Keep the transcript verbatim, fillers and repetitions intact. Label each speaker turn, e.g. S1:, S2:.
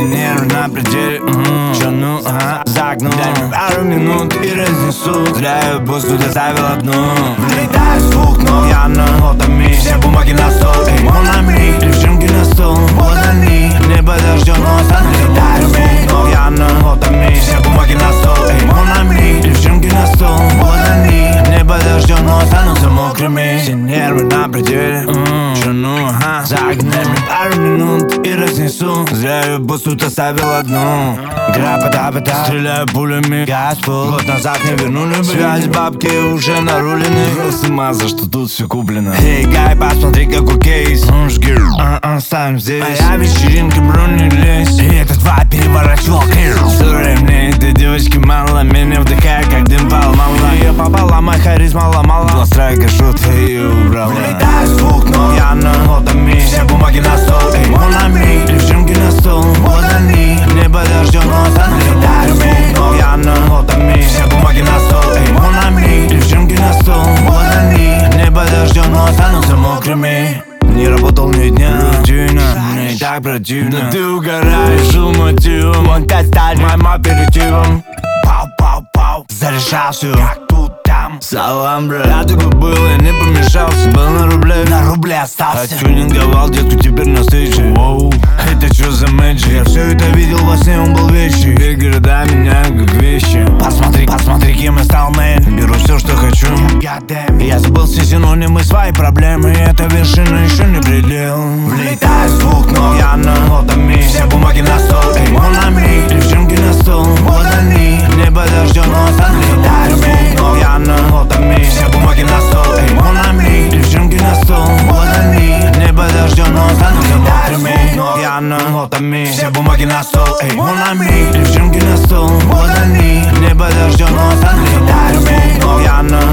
S1: нервы на пределе, mm-hmm. Чё, ну, ага, загнул. Дай мне пару минут и разнесу. Зря я бусту доставил одну. Влетаю звук, но я на лотами. Все бумаги на стол, эй, mon ami. Девчонки на стол, вот они. Не подождем, но останусь. Влетаю звук, но я на лотами. Все бумаги на стол, эй, mon ami. Девчонки на стол, вот они. Не подождем, но останутся мокрыми. Все нервы на пределе, mm-hmm. Чё, ну, ага, загнул. Дай мне пару минут и разнесу. Зря я бусту доставил одну. Грапа-да-па-да, стреляю пулями, газ пол. Год назад не вернули бы. Связь бабки уже нарулены. Просто маза, что тут все куплено. Эй, гай, посмотри, какой кейс. А-а, ставим здесь. Моя вечеринка, бро, не лезь. И этот вайп переворачивал кейс. Sorry, мне этой девочки мало. Меня вдыхает, как дым пал-мало. Ее попала, моя харизма ломала. Два страйка, шут, ее убрала. Влетаю звук, но я на лотами. Все бумаги на стол, эй, mon ami. Девчонки на стол, вот они. Не подождем, но останусь. Влетаю звук, но я на лотами. Все бумаги на стол, эй, mon ami. Девчонки на стол, вот они. Не подождем, но останутся мокрыми. Не работал ни дня, рутина, мне и так противно. Да ты угораешь, жил мотивом. Он пять сталь, моим аперитивом. Пау-пау-пау, зарешал все, как тут там. Салам, брат, я такой был, я не помешался. Был на рубле, на рубле остался. Отюнинговал детку, теперь на стейдже. Воу, это что за мэджик? Я все это видел во сне, он был вещи. Все города меня как вещи. Посмотри, посмотри, кем я стал, мэн. Беру все, что хочу. Я забыл все синонимы, свои проблемы. Эта вершина еще не предел. Влетаю звук, но я на лотами. Все бумаги на стол, эй, mon ami. Девчонки на стол, вот они. Не подождем, но останусь. Влетаю звук, но я на лотами. Все бумаги на стол, эй, mon ami. Девчонки на стол, вот они. Не подождем, но останусь. Влетаю звук, но я на лотами. Все бумаги на стол, эй, mon ami. Девчонки на стол, вот они. Не подождем, но останусь. Влетаю звук, но я на